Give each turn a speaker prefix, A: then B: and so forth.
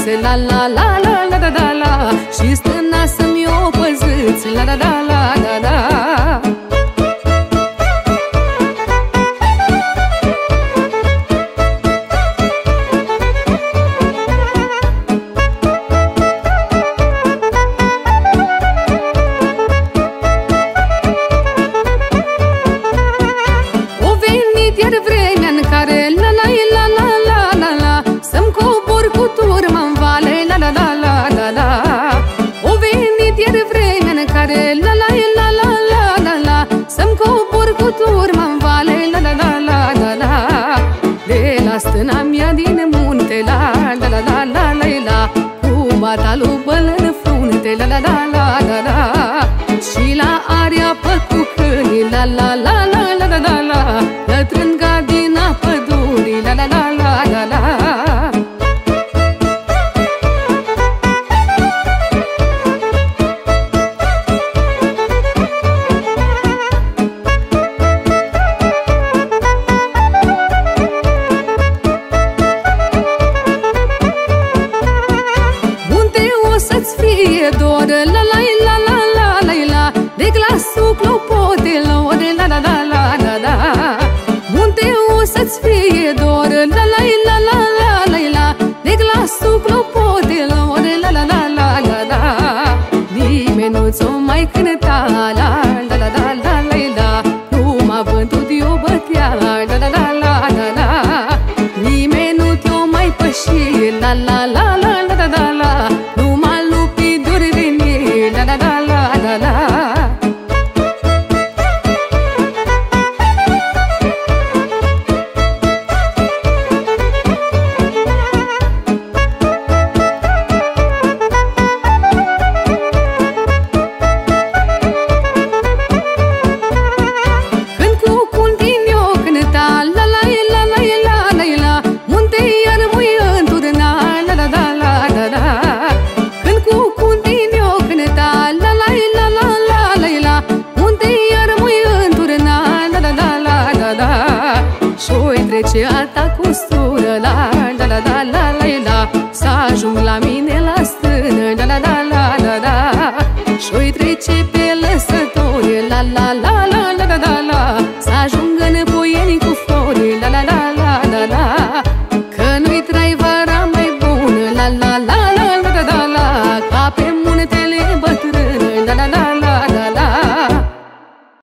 A: păziți, la la la la la da da la. Și stâna să-mi o păziți, la da da la da da. Iar vremea în care la la la la la la la să-mi cobor cu turma în vale, la la la la la la. O venit iar vremea în care la la la la la la la să-mi cobor cu turma în vale, la la la la la la. De la stâna mea din munte, la la la la la la la, cu batalul bălân frunte, la la la la la la. Și la aria pe cu câinii, la la la la la la la la, lătrând din pădurii, la la la la la la. Unde o să-ți fie dor, la la la la la la la, de glasul clopotelor, la la la la la la. Unde o să-ți fie dor, la la la la la la la, de glasul clopotelor, la la la la la la. Nimeni nu ți-o mai cânta, la la la la la la la, numai vântul de-o bătea, la la la la la la. Nimeni nu te-o mai păși, la la la la la la la, numai lupii dori veni, la la la la la la. Trece alta costură, la la la la la la la, să ajung la mine la stână, la la la la la la. Și-o trece